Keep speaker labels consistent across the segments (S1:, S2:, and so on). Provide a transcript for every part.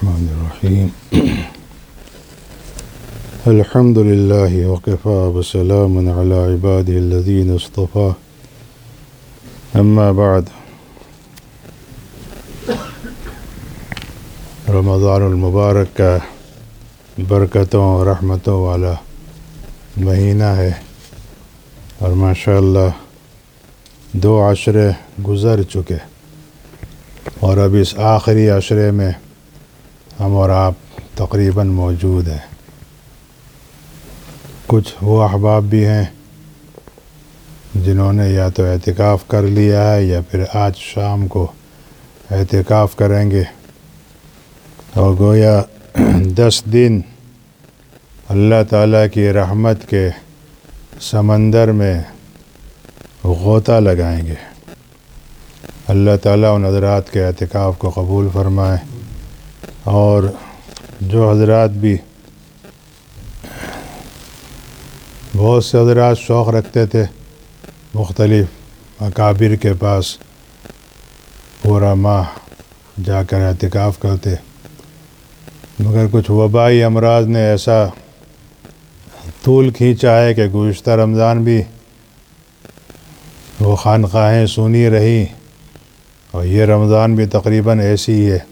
S1: الرحمن الرحیم الحمد للہ وکفی وسلام علی عبادہ الذین اصطفی اما بعد رمضان المبارک کا برکتوں اور رحمتوں والا مہینہ ہے اور ماشاءاللہ 2 عشرے گزر چکے اور اب اس آخری عشرے میں ہم اور آپ تقریباً موجود ہیں۔ کچھ وہ احباب بھی ہیں جنہوں نے یا تو اعتکاف کر لیا ہے یا پھر آج شام کو اعتکاف کریں گے، اور گویا 10 دن اللہ تعالیٰ کی رحمت کے سمندر میں غوطہ لگائیں گے۔ اللہ تعالیٰ ان حضرات کے اعتکاف کو قبول فرمائے، اور جو حضرات بھی بہت سے حضرات شوق رکھتے تھے مختلف اکابر کے پاس پورا ماہ جا کر اعتکاف کرتے، مگر کچھ وبائی امراض نے ایسا طول کھینچا ہے کہ گزشتہ رمضان بھی وہ خانقاہیں سونی رہی، اور یہ رمضان بھی تقریباً ایسی ہی ہے۔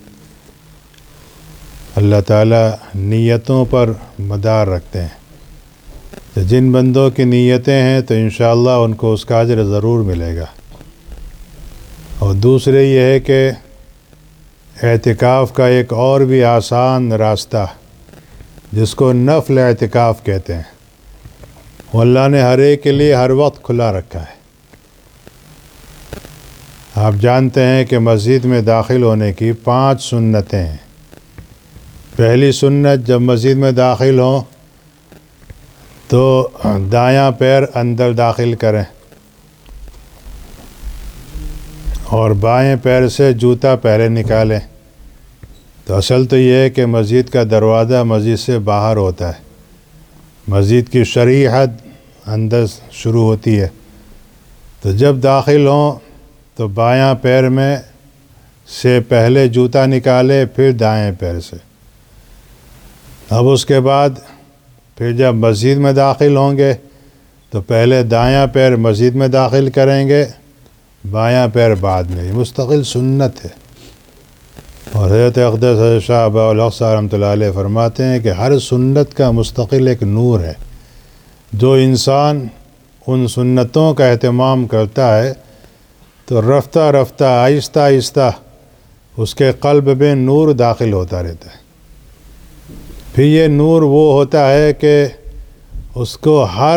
S1: اللہ تعالیٰ نیتوں پر مدار رکھتے ہیں، تو جن بندوں کی نیتیں ہیں تو انشاءاللہ ان کو اس کا اجر ضرور ملے گا۔ اور دوسرے یہ ہے کہ اعتکاف کا ایک اور بھی آسان راستہ جس کو نفل اعتکاف کہتے ہیں، وہ اللہ نے ہر ایک کے لیے ہر وقت کھلا رکھا ہے۔ آپ جانتے ہیں کہ مسجد میں داخل ہونے کی 5 سنتیں ہیں۔ پہلی سنت، جب مسجد میں داخل ہوں تو دایاں پیر اندر داخل کریں اور بائیں پیر سے جوتا پہلے نکالیں۔ تو اصل تو یہ ہے کہ مسجد کا دروازہ مسجد سے باہر ہوتا ہے، مسجد کی شرعی حد اندر شروع ہوتی ہے، تو جب داخل ہوں تو بایاں پیر میں سے پہلے جوتا نکالے، پھر دائیں پیر سے۔ اب اس کے بعد پھر جب مسجد میں داخل ہوں گے تو پہلے دایاں پیر مسجد میں داخل کریں گے، بایاں پیر بعد میں۔ یہ مستقل سنت ہے، اور حضرت اقدس حضرت شاہ ابا الحق صاحب رحمۃ اللہ علیہ فرماتے ہیں کہ ہر سنت کا مستقل ایک نور ہے۔ جو انسان ان سنتوں کا اہتمام کرتا ہے تو رفتہ رفتہ آہستہ آہستہ اس کے قلب میں نور داخل ہوتا رہتا ہے۔ پھر یہ نور وہ ہوتا ہے کہ اس کو ہر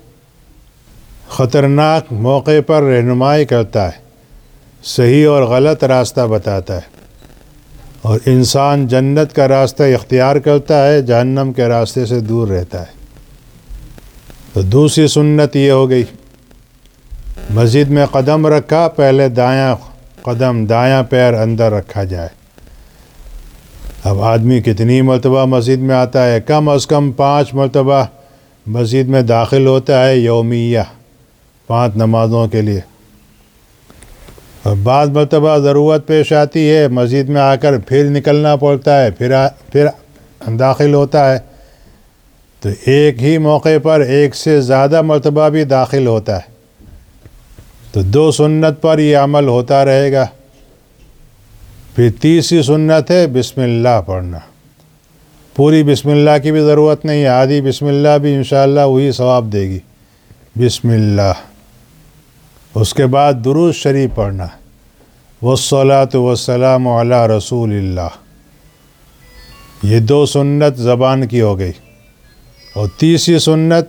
S1: خطرناک موقع پر رہنمائی کرتا ہے، صحیح اور غلط راستہ بتاتا ہے، اور انسان جنت کا راستہ اختیار کرتا ہے، جہنم کے راستے سے دور رہتا ہے۔ تو دوسری سنت یہ ہو گئی، مسجد میں قدم رکھا، پہلے دایاں قدم دایاں پیر اندر رکھا جائے۔ اب آدمی کتنی مرتبہ مسجد میں آتا ہے؟ کم از کم 5 مرتبہ مسجد میں داخل ہوتا ہے یومیہ، 5 نمازوں کے لیے۔ اور بعض مرتبہ ضرورت پیش آتی ہے، مسجد میں آ کر پھر نکلنا پڑتا ہے، پھر داخل ہوتا ہے، تو ایک ہی موقع پر ایک سے زیادہ مرتبہ بھی داخل ہوتا ہے۔ تو 2 سنت پر یہ عمل ہوتا رہے گا۔ پھر تیسری سنت ہے بسم اللہ پڑھنا۔ پوری بسم اللہ کی بھی ضرورت نہیں ہے، آدھی بسم اللہ بھی انشاءاللہ وہی ثواب دے گی۔ بسم اللہ، اس کے بعد درود شریف پڑھنا، والصلاۃ والسلام علی رسول اللہ۔ یہ 2 سنت زبان کی ہو گئی۔ اور تیسری سنت،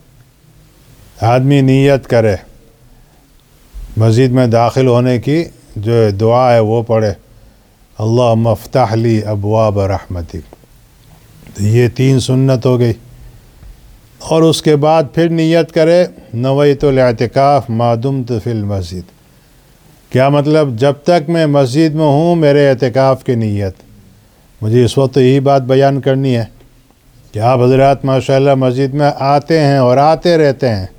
S1: آدمی نیت کرے مسجد میں داخل ہونے کی، جو دعا ہے وہ پڑھے، اللہم افتح لی ابواب رحمتک۔ تو یہ 3 سنت ہو گئی۔ اور اس کے بعد پھر نیت کرے، نویت الاعتکاف ما دمت فی المسجد۔ کیا مطلب؟ جب تک میں مسجد میں ہوں میرے اعتکاف کی نیت۔ مجھے اس وقت یہی بات بیان کرنی ہے کہ آپ حضرات ماشاءاللہ مسجد میں آتے ہیں اور آتے رہتے ہیں۔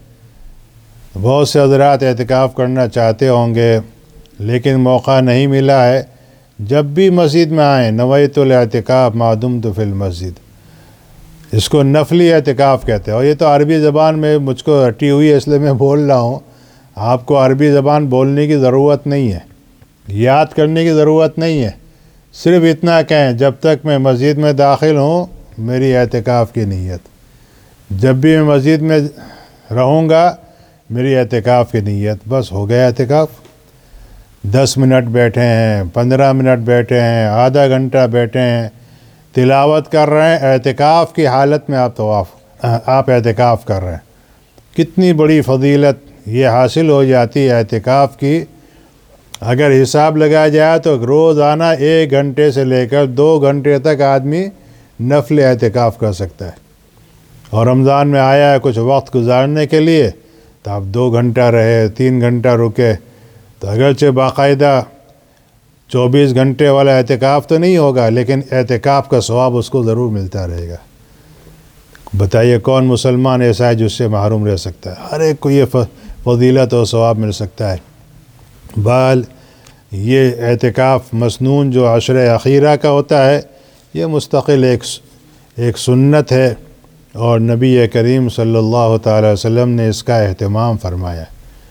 S1: بہت سے حضرات اعتکاف کرنا چاہتے ہوں گے لیکن موقع نہیں ملا ہے جب بھی مسجد میں آئیں، نویت الاعتکاف ما دمت فی المسجد، اس کو نفلی اعتکاف کہتے ہیں۔ اور یہ تو عربی زبان میں مجھ کو رٹی ہوئی ہے، اس لیے میں بول رہا ہوں، آپ کو عربی زبان بولنے کی ضرورت نہیں ہے، یاد کرنے کی ضرورت نہیں ہے، صرف اتنا کہیں جب تک میں مسجد میں داخل ہوں میری اعتکاف کی نیت، جب بھی میں مسجد میں رہوں گا میری اعتکاف کی نیت، بس ہو گیا اعتکاف۔ 10 منٹ بیٹھے ہیں، 15 منٹ بیٹھے ہیں، آدھا گھنٹہ بیٹھے ہیں، تلاوت کر رہے ہیں، اعتکاف کی حالت میں آپ اعتکاف کر رہے ہیں، کتنی بڑی فضیلت یہ حاصل ہو جاتی ہے اعتکاف کی۔ اگر حساب لگایا جائے تو روزانہ 1 گھنٹے سے لے کر 2 گھنٹے تک آدمی نفل اعتکاف کر سکتا ہے، اور رمضان میں آیا ہے کچھ وقت گزارنے کے لیے تو آپ 2 گھنٹہ رہے، 3 گھنٹہ رکے، تو اگرچہ باقاعدہ 24 گھنٹے والا اعتکاف تو نہیں ہوگا، لیکن اعتکاف کا ثواب اس کو ضرور ملتا رہے گا۔ بتائیے کون مسلمان ایسا ہے جس سے محروم رہ سکتا ہے؟ ہر ایک کو یہ فضیلت اور ثواب مل سکتا ہے۔ بال یہ اعتکاف مسنون جو عشر اخیرہ کا ہوتا ہے، یہ مستقل ایک سنت ہے، اور نبی کریم صلی اللہ تعالی وسلم نے اس کا اہتمام فرمایا۔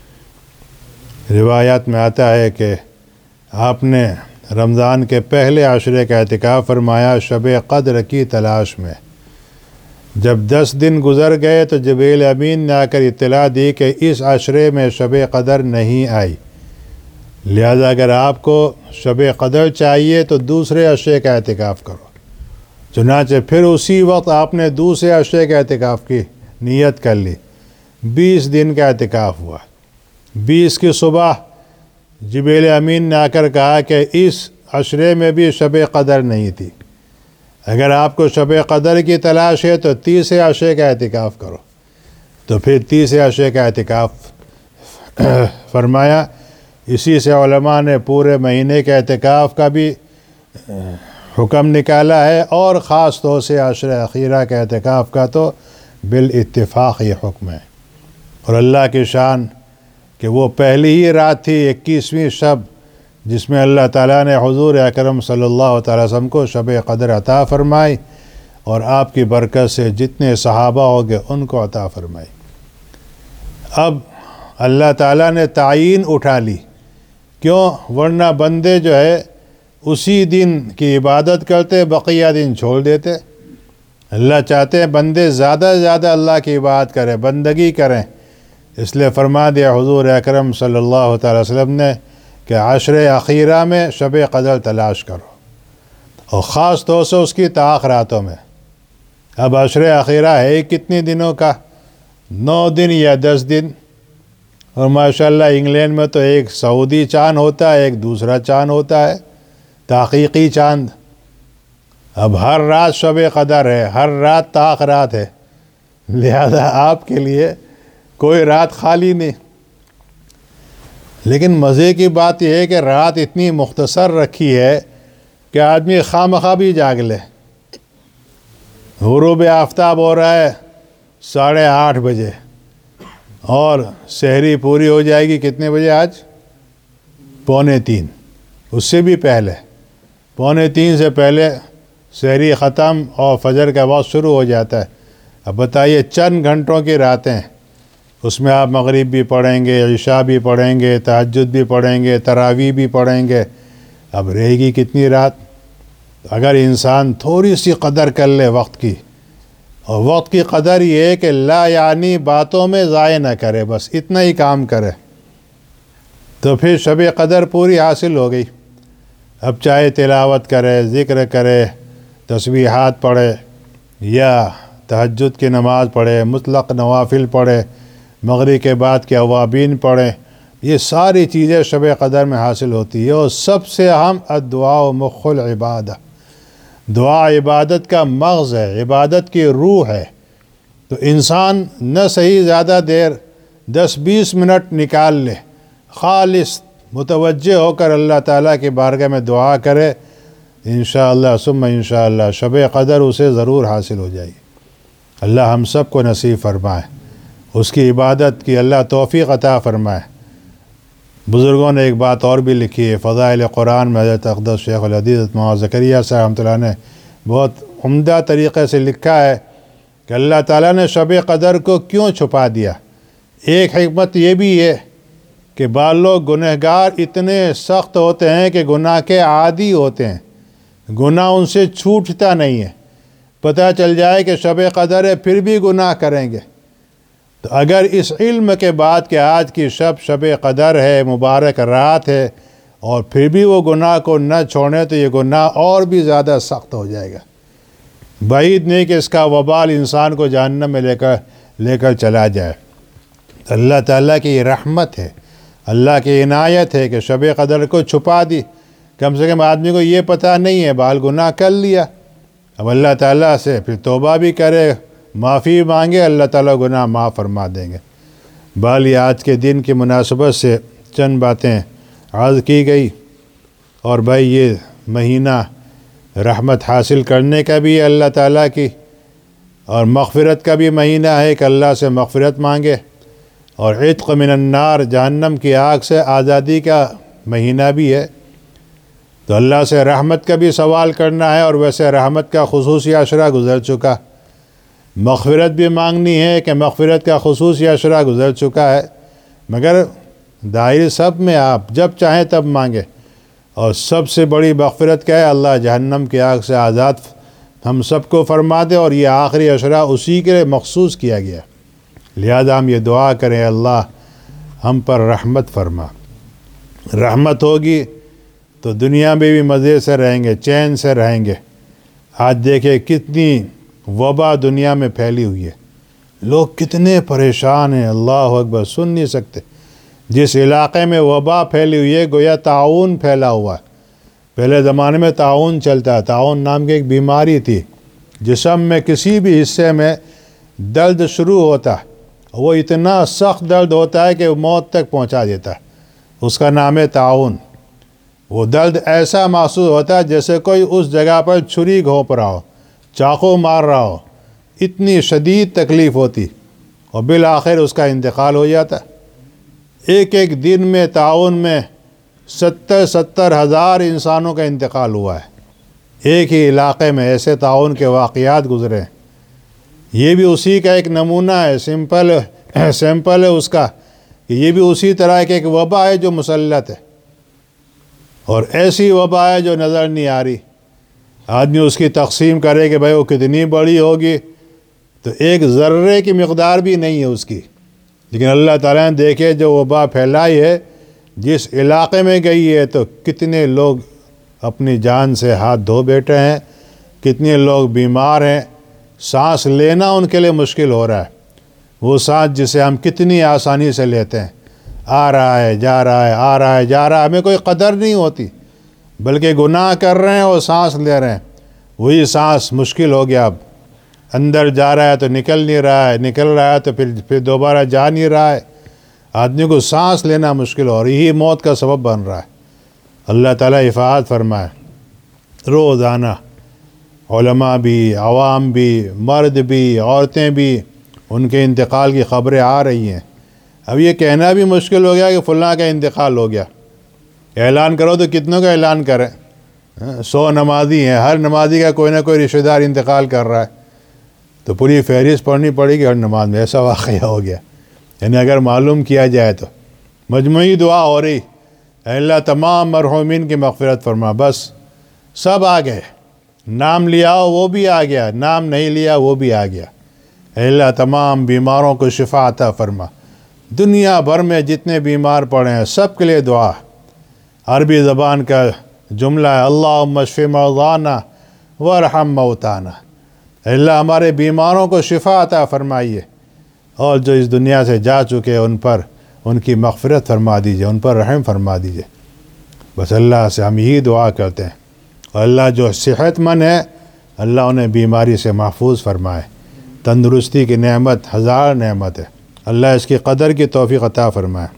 S1: روایات میں آتا ہے کہ آپ نے رمضان کے پہلے عشرے کا اعتکاف فرمایا شب قدر کی تلاش میں۔ جب 10 دن گزر گئے تو جبریل امین نے آ کر اطلاع دی کہ اس عشرے میں شب قدر نہیں آئی، لہذا اگر آپ کو شب قدر چاہیے تو دوسرے عشرے کا اعتکاف کرو۔ چنانچہ پھر اسی وقت آپ نے دوسرے عشرے کے اعتکاف کی نیت کر لی، 20 دن کا اعتکاف ہوا۔ 20 کی صبح جبریل امین نے آ کر کہا کہ اس عشرے میں بھی شب قدر نہیں تھی، اگر آپ کو شب قدر کی تلاش ہے تو تیسرے عشرے کا اعتکاف کرو۔ تو پھر تیسرے عشرے کا اعتکاف فرمایا۔ اسی سے علماء نے پورے مہینے کے اعتکاف کا بھی حکم نکالا ہے، اور خاص طور سے عشر اخیرہ کے اعتکاف کا تو بالاتفاق یہ حکم ہے۔ اور اللہ کی شان کہ وہ پہلی ہی رات تھی 21ویں شب جس میں اللہ تعالیٰ نے حضور اکرم صلی اللہ تعالی وسلم کو شب قدر عطا فرمائی، اور آپ کی برکت سے جتنے صحابہ ہو گئے ان کو عطا فرمائی۔ اب اللہ تعالیٰ نے تعین اٹھا لی، کیوں؟ ورنہ بندے جو ہے اسی دن کی عبادت کرتے، بقیہ دن چھوڑ دیتے۔ اللہ چاہتے ہیں بندے زیادہ سے زیادہ اللہ کی عبادت کریں، بندگی کریں، اس لیے فرما دیا حضور اکرم صلی اللہ تعالی وسلم نے کہ عشر اخیرہ میں شب قدر تلاش کرو، اور خاص طور سے اس کی تاخراتوں میں۔ اب عشر اخیرہ ہے کتنی دنوں کا؟ 9 دن یا 10 دن، اور ماشاءاللہ انگلینڈ میں تو ایک سعودی چاند ہوتا ہے، ایک دوسرا چاند ہوتا ہے، تحقیقی چاند۔ اب ہر رات شب قدر ہے، ہر رات تاخرات ہے، لہذا آپ کے لیے کوئی رات خالی نہیں۔ لیکن مزے کی بات یہ ہے کہ رات اتنی مختصر رکھی ہے کہ آدمی خواہ بھی جاگ لے۔ غروب آفتاب ہو رہا ہے 8:30 بجے، اور سحری پوری ہو جائے گی کتنے بجے؟ آج 2:45، اس سے بھی پہلے 2:45 سے پہلے سحری ختم اور فجر کا وقت شروع ہو جاتا ہے۔ اب بتائیے چند گھنٹوں کی راتیں، اس میں آپ مغرب بھی پڑھیں گے، عشاء بھی پڑھیں گے، تہجد بھی پڑھیں گے، تراویح بھی پڑھیں گے، اب رہے گی کتنی رات؟ اگر انسان تھوڑی سی قدر کر لے وقت کی، اور وقت کی قدر یہ ہے کہ لا یعنی باتوں میں ضائع نہ کرے، بس اتنا ہی کام کرے، تو پھر شب قدر پوری حاصل ہو گئی۔ اب چاہے تلاوت کرے، ذکر کرے، تسبیحات پڑھے، یا تہجد کی نماز پڑھے، مطلق نوافل پڑھے، مغرب کے بعد کے اوابین پڑھیں، یہ ساری چیزیں شب قدر میں حاصل ہوتی ہے۔ اور سب سے اہم الدعاء مخ العبادہ، دعا عبادت کا مغز ہے، عبادت کی روح ہے۔ تو انسان نہ صحیح زیادہ دیر 10-20 منٹ نکال لے، خالص متوجہ ہو کر اللہ تعالیٰ کی بارگاہ میں دعا کرے، انشاءاللہ ثم انشاءاللہ شب قدر اسے ضرور حاصل ہو جائے گی۔ اللہ ہم سب کو نصیب فرمائے، اس کی عبادت کی اللہ توفیق عطا فرمائے۔ بزرگوں نے ایک بات اور بھی لکھی ہے، فضائل قرآن میں حضرت اقدس شیخ الحدیث مولانا زکریا صاحب رحمۃ اللہ نے بہت عمدہ طریقے سے لکھا ہے کہ اللہ تعالیٰ نے شب قدر کو کیوں چھپا دیا۔ ایک حکمت یہ بھی ہے کہ بعض لوگ گنہگار اتنے سخت ہوتے ہیں کہ گناہ کے عادی ہوتے ہیں، گناہ ان سے چھوٹتا نہیں ہے، پتہ چل جائے کہ شب قدر ہے پھر بھی گناہ کریں گے۔ تو اگر اس علم کے بعد کہ آج کی شب قدر ہے، مبارک رات ہے، اور پھر بھی وہ گناہ کو نہ چھوڑیں تو یہ گناہ اور بھی زیادہ سخت ہو جائے گا۔ بعید نہیں کہ اس کا وبال انسان کو جہنم میں لے کر چلا جائے۔ اللہ تعالیٰ کی یہ رحمت ہے، اللہ کی عنایت ہے کہ شب قدر کو چھپا دی۔ کم سے کم آدمی کو یہ پتہ نہیں ہے، بال گناہ کر لیا، اب اللہ تعالیٰ سے پھر توبہ بھی کرے، معافی مانگے، اللہ تعالیٰ گناہ معاف فرما دیں گے۔ یہ آج کے دن کی مناسبت سے چند باتیں عرض کی گئی، اور بھائی یہ مہینہ رحمت حاصل کرنے کا بھی ہے اللہ تعالیٰ کی، اور مغفرت کا بھی مہینہ ہے کہ اللہ سے مغفرت مانگے، اور عتق من النار، جہنم کی آگ سے آزادی کا مہینہ بھی ہے۔ تو اللہ سے رحمت کا بھی سوال کرنا ہے، اور ویسے رحمت کا خصوصی عشرہ گزر چکا، مغفرت بھی مانگنی ہے کہ مغفرت کا خصوصی عشرہ گزر چکا ہے، مگر دائر سب میں آپ جب چاہیں تب مانگے۔ اور سب سے بڑی مغفرت کیا ہے؟ اللہ جہنم کی آگ سے آزاد ہم سب کو فرما دے، اور یہ آخری عشرہ اسی کے لیے مخصوص کیا گیا۔ لہذا ہم یہ دعا کریں، اللہ ہم پر رحمت فرما۔ رحمت ہوگی تو دنیا میں بھی مزے سے رہیں گے، چین سے رہیں گے۔ آج دیکھیں کتنی وبا دنیا میں پھیلی ہوئی ہے، لوگ کتنے پریشان ہیں، اللہ اکبر، سن نہیں سکتے۔ جس علاقے میں وبا پھیلی ہوئی ہے گویا طاعون پھیلا ہوا ہے۔ پہلے زمانے میں طاعون چلتا، طاعون نام کی ایک بیماری تھی، جسم میں کسی بھی حصے میں درد شروع ہوتا، وہ اتنا سخت درد ہوتا ہے کہ وہ موت تک پہنچا دیتا ہے، اس کا نام ہے طاعون۔ وہ درد ایسا محسوس ہوتا ہے جیسے کوئی اس جگہ پر چھری گھونپ رہا ہو، چاقو مار رہا ہو، اتنی شدید تکلیف ہوتی، اور بالآخر اس کا انتقال ہو جاتا۔ ایک دن میں طاعون میں 70 ہزار انسانوں کا انتقال ہوا ہے، ایک ہی علاقے میں ایسے طاعون کے واقعات گزرے۔ یہ بھی اسی کا ایک نمونہ ہے، سیمپل ہے اس کا، کہ یہ بھی اسی طرح کی ایک وبا ہے جو مسلط ہے، اور ایسی وبا ہے جو نظر نہیں آ رہی۔ آدمی اس کی تقسیم کرے کہ بھائی وہ کتنی بڑی ہوگی، تو ایک ذرے کی مقدار بھی نہیں ہے اس کی، لیکن اللہ تعالیٰ نے دیکھے جو وبا پھیلائی ہے، جس علاقے میں گئی ہے، تو کتنے لوگ اپنی جان سے ہاتھ دھو بیٹھے ہیں، کتنے لوگ بیمار ہیں، سانس لینا ان کے لیے مشکل ہو رہا ہے۔ وہ سانس جسے ہم کتنی آسانی سے لیتے ہیں، آ رہا ہے جا رہا ہے، آ رہا ہے جا رہا ہے، ہمیں کوئی قدر نہیں ہوتی، بلکہ گناہ کر رہے ہیں اور سانس لے رہے ہیں، وہی سانس مشکل ہو گیا۔ اب اندر جا رہا ہے تو نکل نہیں رہا ہے، نکل رہا ہے تو پھر دوبارہ جا نہیں رہا ہے، آدمی کو سانس لینا مشکل ہو رہی، یہی موت کا سبب بن رہا ہے۔ اللہ تعالیٰ حفاظت فرمائے۔ روزانہ علماء بھی، عوام بھی، مرد بھی، عورتیں بھی، ان کے انتقال کی خبریں آ رہی ہیں۔ اب یہ کہنا بھی مشکل ہو گیا کہ فلاں کا انتقال ہو گیا، اعلان کرو تو کتنوں کا اعلان کریں؟ 100 نمازی ہیں، ہر نمازی کا کوئی نہ کوئی رشتہ دار انتقال کر رہا ہے، تو پوری فہرست پڑھنی پڑے گی ہر نماز میں۔ ایسا واقعہ ہو گیا، یعنی اگر معلوم کیا جائے تو مجموعی دعا ہو رہی، اے اللہ تمام مرحومین کی مغفرت فرما، بس سب آ گئے، نام لیا ہو وہ بھی آ گیا، نام نہیں لیا وہ بھی آ گیا۔ اے اللہ تمام بیماروں کو شفا عطا فرما، دنیا بھر میں جتنے بیمار پڑے ہیں سب کے لیے دعا۔ عربی زبان کا جملہ ہے، اللہم اشف مرضانا وارحم موتانا، اے اللہ ہمارے بیماروں کو شفا عطا فرمائیے، اور جو اس دنیا سے جا چکے ان پر ان کی مغفرت فرما دیجئے، ان پر رحم فرما دیجئے۔ بس اللہ سے ہم یہی دعا کرتے ہیں، اور اللہ جو صحت مند ہے اللہ انہیں بیماری سے محفوظ فرمائے۔ تندرستی کی نعمت ہزار نعمت ہے، اللہ اس کی قدر کی توفیق عطا فرمائے۔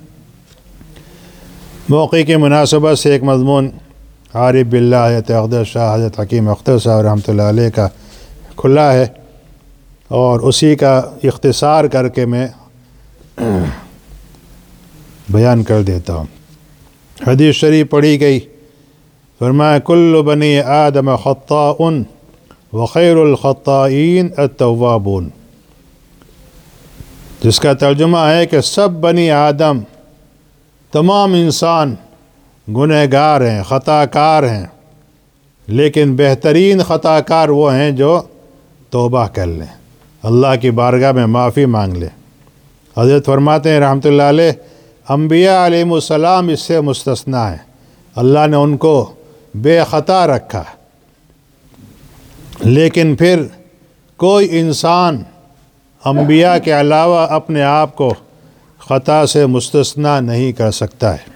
S1: موقع کی مناسبت سے ایک مضمون عارف باللہ حضرت اقدس شاہ حضرت حکیم اختر صاحب رحمۃ اللہ علیہ کا کھلا ہے، اور اسی کا اختصار کر کے میں بیان کر دیتا ہوں۔ حدیث شریف پڑھی گئی، فرمایا کل بنی آدم خطاء وخیر الخطائین التوابون، جس کا ترجمہ ہے کہ سب بنی آدم، تمام انسان گنہ گار ہیں، خطا کار ہیں، لیکن بہترین خطا کار وہ ہیں جو توبہ کر لیں، اللہ کی بارگاہ میں معافی مانگ لیں۔ حضرت فرماتے ہیں رحمۃ اللہ علیہ، انبیاء علیہ السلام اس سے مستثنیٰ ہیں، اللہ نے ان کو بے خطا رکھا، لیکن پھر کوئی انسان انبیاء کے علاوہ اپنے آپ کو خطا سے مستثنیٰ نہیں کر سکتا ہے۔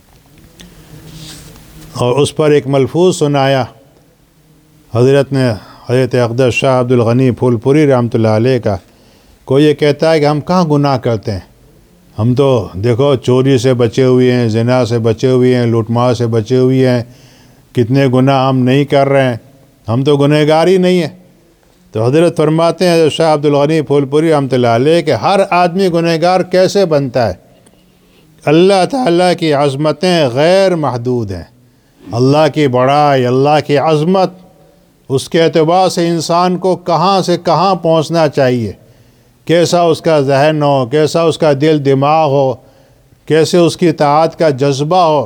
S1: اور اس پر ایک ملفوظ سنایا حضرت اقدس شاہ عبد الغنی پھول پوری رحمۃ اللہ علیہ کا، کوئی یہ کہتا ہے کہ ہم کہاں گناہ کرتے ہیں، ہم تو دیکھو چوری سے بچے ہوئے ہیں، زنا سے بچے ہوئے ہیں، لوٹ مار سے بچے ہوئے ہیں، کتنے گناہ ہم نہیں کر رہے ہیں، ہم تو گنہگار ہی نہیں ہیں۔ تو حضرت فرماتے ہیں حضرت شاہ عبد الغنی پھول پوری رحمۃ اللہ علیہ کہ ہر آدمی گنہگار کیسے بنتا ہے؟ اللہ تعالیٰ کی عظمتیں غیر محدود ہیں، اللہ کی بڑائی، اللہ کی عظمت، اس کے اعتبار سے انسان کو کہاں سے کہاں پہنچنا چاہیے، کیسا اس کا ذہن ہو، کیسا اس کا دل دماغ ہو، کیسے اس کی اطاعت کا جذبہ ہو۔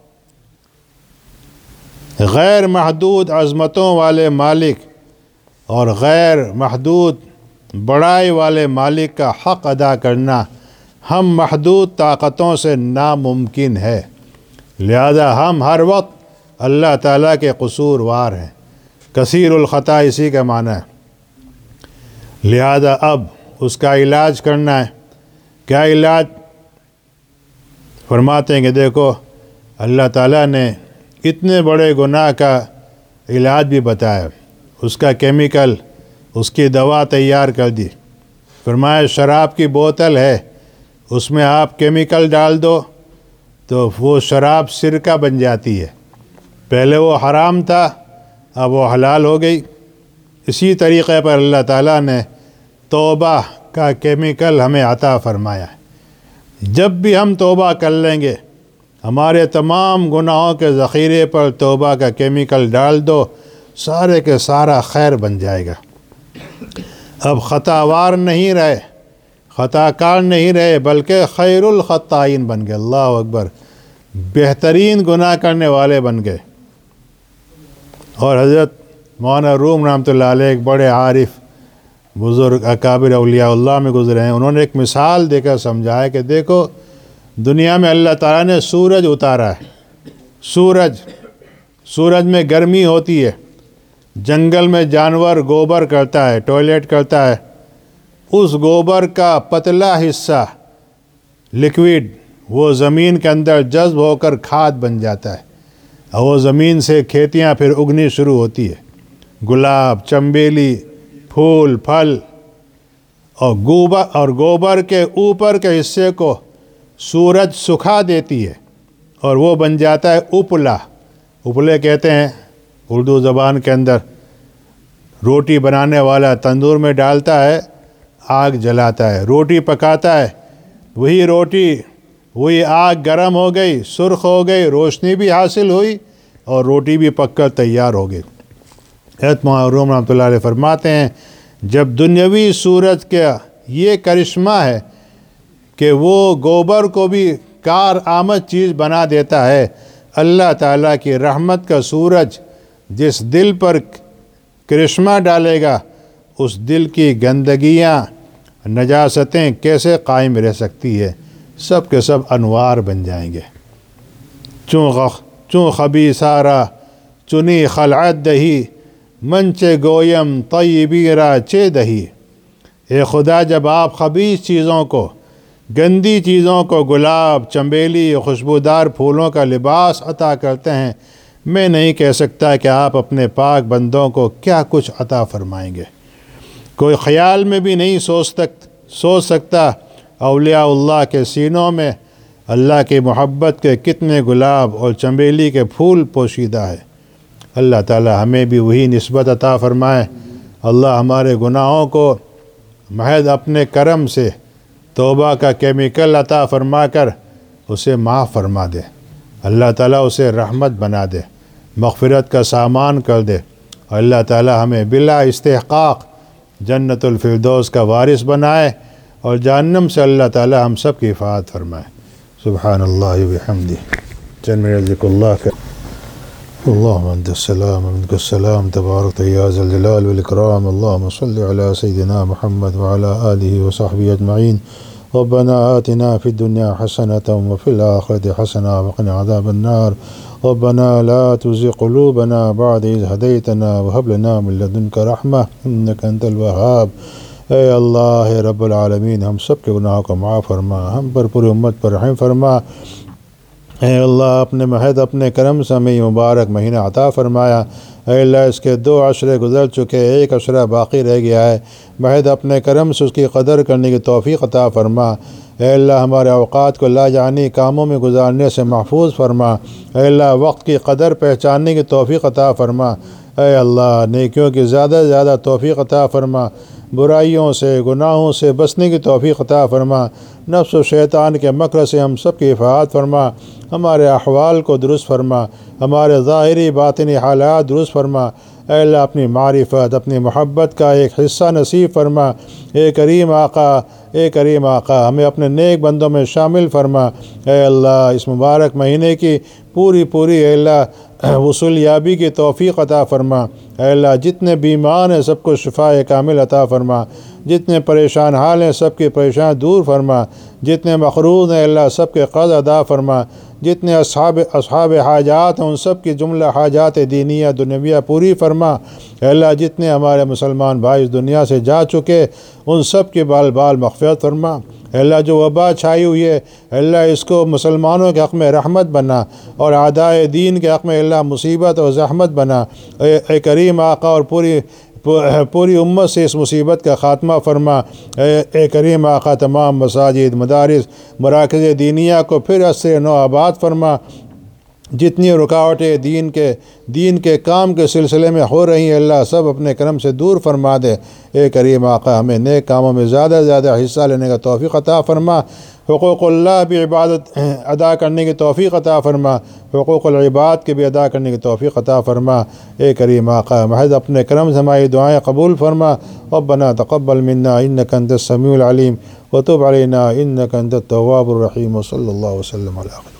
S1: غیر محدود عظمتوں والے مالک اور غیر محدود بڑائی والے مالک کا حق ادا کرنا ہم محدود طاقتوں سے ناممکن ہے، لہذا ہم ہر وقت اللہ تعالیٰ کے قصوروار ہیں، کثیر الخطا اسی کا معنی ہے۔ لہذا اب اس کا علاج کرنا ہے۔ کیا علاج؟ فرماتے ہیں کہ دیکھو اللہ تعالیٰ نے اتنے بڑے گناہ کا علاج بھی بتایا، اس کا کیمیکل، اس کی دوا تیار کر دی۔ فرمایا شراب کی بوتل ہے، اس میں آپ کیمیکل ڈال دو تو وہ شراب سرکہ بن جاتی ہے، پہلے وہ حرام تھا اب وہ حلال ہو گئی۔ اسی طریقے پر اللہ تعالیٰ نے توبہ کا کیمیکل ہمیں عطا فرمایا ہے۔ جب بھی ہم توبہ کر لیں گے، ہمارے تمام گناہوں کے ذخیرے پر توبہ کا کیمیکل ڈال دو، سارے کے سارا خیر بن جائے گا۔ اب خطا وار نہیں رہے، خطا کار نہیں رہے، بلکہ خیر الخطائین بن گئے۔ اللہ اکبر، بہترین گناہ کرنے والے بن گئے۔ اور حضرت مولانا روم رحمۃ اللہ علیہ ایک بڑے عارف بزرگ اکابر اولیاء اللہ میں گزرے ہیں، انہوں نے ایک مثال دے کر سمجھایا کہ دیکھو دنیا میں اللہ تعالیٰ نے سورج اتارا ہے، سورج میں گرمی ہوتی ہے، جنگل میں جانور گوبر کرتا ہے، ٹوائلٹ کرتا ہے، اس گوبر کا پتلا حصہ لکوڈ وہ زمین کے اندر جذب ہو کر کھاد بن جاتا ہے، اور وہ زمین سے کھیتیاں پھر اگنی شروع ہوتی ہے، گلاب، چنبیلی، پھول، پھل، اور گوبر کے اوپر کے حصے کو سورج سکھا دیتی ہے اور وہ بن جاتا ہے اپلا۔ اپلے کہتے ہیں اردو زبان کے اندر، روٹی بنانے والا تندور میں ڈالتا ہے، آگ جلاتا ہے، روٹی پکاتا ہے، وہی روٹی وہی آگ گرم ہو گئی، سرخ ہو گئی، روشنی بھی حاصل ہوئی اور روٹی بھی پک کر تیار ہو گئی۔ حضرت روم رحمۃ اللہ علیہ فرماتے ہیں جب دنیاوی سورج کا یہ کرشمہ ہے کہ وہ گوبر کو بھی کار آمد چیز بنا دیتا ہے، اللہ تعالیٰ کی رحمت کا سورج جس دل پر کرشمہ ڈالے گا، اس دل کی گندگیاں، نجاستیں کیسے قائم رہ سکتی ہے؟ سب کے سب انوار بن جائیں گے۔ چون خبیثارا چنی خلعت دہی، منچے گویم طیبی را چے دہی۔ اے خدا، جب آپ خبیث چیزوں کو، گندی چیزوں کو گلاب، چنبیلی، خوشبودار پھولوں کا لباس عطا کرتے ہیں، میں نہیں کہہ سکتا کہ آپ اپنے پاک بندوں کو کیا کچھ عطا فرمائیں گے۔ کوئی خیال میں بھی نہیں سوچ سکتا اولیاء اللہ کے سینوں میں اللہ کی محبت کے کتنے گلاب اور چنبیلی کے پھول پوشیدہ ہے۔ اللہ تعالی ہمیں بھی وہی نسبت عطا فرمائے۔ اللہ ہمارے گناہوں کو محض اپنے کرم سے توبہ کا کیمیکل عطا فرما کر اسے معاف فرما دے۔ اللہ تعالیٰ اسے رحمت بنا دے، مغفرت کا سامان کر دے، اور اللہ تعالیٰ ہمیں بلا استحقاق جنت الفردوس کا وارث بنائے، اور جہنم سے اللہ تعالیٰ ہم سب کی حفاظت فرمائے۔ سبحان اللہ وبحمدہ، چند منٹ ذکر اللہ کا۔ اللہم انت السلام ومنک السلام تبارک یا ذا الجلال والاکرام، اللہم صلی علی سیدنا محمد وعلی آلہ وصحبہ اجمعین، ربنا آتنا فی الدنیا حسنة وفی الآخرة حسنة وقنا عذاب النار، ربنا لا تزغ قلوبنا بعد إذ هديتنا وهب لنا من لدنك رحمة إنك أنت الوهاب۔ اے اللہ رب العالمین، ہم سب کے گناہوں کو معاف فرما، ہم پر پوری امت پر رحم فرما۔ اے اللہ اپنے محض اپنے کرم سے ہمیں یہ مبارک مہینہ عطا فرمایا۔ اے اللہ اس کے 2 عشرے گزر چکے، 1 عشرہ باقی رہ گیا ہے، محض اپنے کرم سے اس کی قدر کرنے کی توفیق عطا فرما۔ اے اللہ ہمارے اوقات کو لاجانی کاموں میں گزارنے سے محفوظ فرما۔ اے اللہ وقت کی قدر پہچاننے کی توفیق عطا فرما۔ اے اللہ نیکیوں کی زیادہ سے زیادہ توفیق عطا فرما، برائیوں سے گناہوں سے بچنے کی توفیق عطا فرما، نفس و شیطان کے مکر سے ہم سب کی حفاظت فرما، ہمارے احوال کو درست فرما، ہمارے ظاہری باطنی حالات درست فرما۔ اے اللہ اپنی معرفت، اپنی محبت کا ایک حصہ نصیب فرما۔ اے کریم آقا ہمیں اپنے نیک بندوں میں شامل فرما۔ اے اللہ اس مبارک مہینے کی پوری اے اللہ وصول یابی کی توفیق عطا فرما۔ اے اللہ جتنے بیمار ہیں سب کو شفاء کامل عطا فرما، جتنے پریشان حال ہیں سب کی پریشان دور فرما، جتنے مقروض ہیں اللہ سب کے قرض ادا فرما، جتنے اصحاب حاجات ہیں ان سب کی جملہ حاجات دینیہ دنیویہ پوری فرما۔ اے اللہ جتنے ہمارے مسلمان بھائی اس دنیا سے جا چکے ان سب کی بال مغفرت فرما۔ اے اللہ جو وبا چھائی ہوئی ہے اے اللہ اس کو مسلمانوں کے حق میں رحمت بنا، اور اعدائے دین کے حق میں اللہ مصیبت اور زحمت بنا۔ اے کریم آقا اور پوری امت سے اس مصیبت کا خاتمہ فرما۔ اے کریم آقا تمام مساجد، مدارس، مراکز دینیہ کو پھر از سے نو آباد فرما۔ جتنی رکاوٹیں دین کے کام کے سلسلے میں ہو رہی ہیں اللہ سب اپنے کرم سے دور فرما دے۔ اے کریم آقا ہمیں نیک کاموں میں زیادہ سے زیادہ حصہ لینے کا توفیق عطا فرما، حقوق اللہ بھی عبادت ادا کرنے کی توفیق عطا فرما، حقوق العباد کے بھی ادا کرنے کی توفیق عطا فرما۔ اے کریم آقا محض اپنے کرم سے ہماری دعائیں قبول فرما۔ ربنا تقبل منا انک انت السمیع العلیم وتب علینا انک انت التواب الرحیم، وصلی اللہ وسلم علی